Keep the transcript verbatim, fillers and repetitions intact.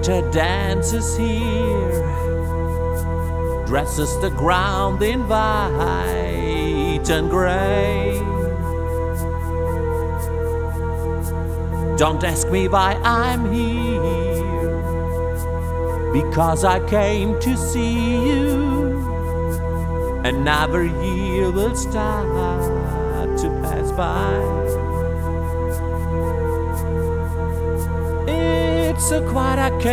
winter dances here, dresses the ground in white and gray. Don't ask me why I'm here, because I came to see you. Another year will start to pass by. It's so quiet I can't